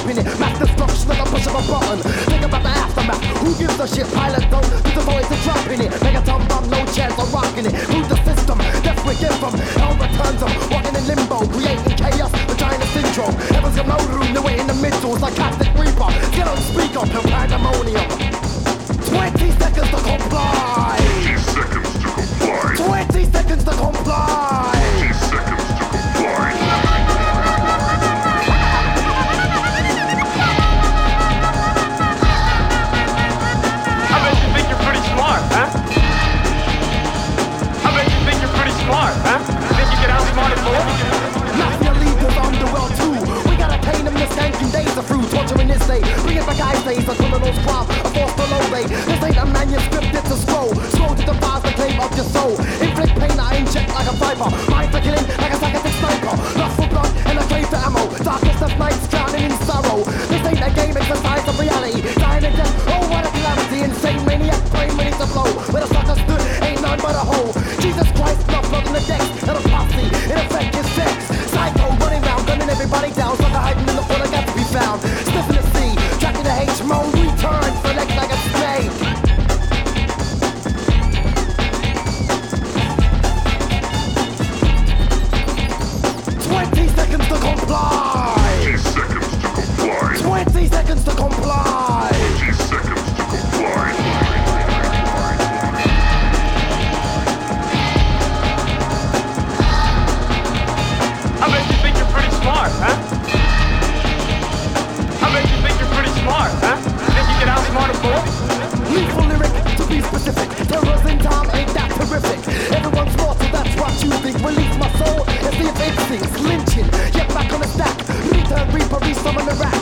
dropping it. Mass destruction at the push of a button. Think about the aftermath. Who gives a shit? Pilot don't. Just avoid the dropping it. Megaton bomb, no chance of rocking it. Through the system, death we give them. Hell returns them. Walking in limbo, creating chaos. Vagina syndrome. Heaven's got no room. They're in the middle. Sarcastic reaper. Get on speaker. Pandemonium.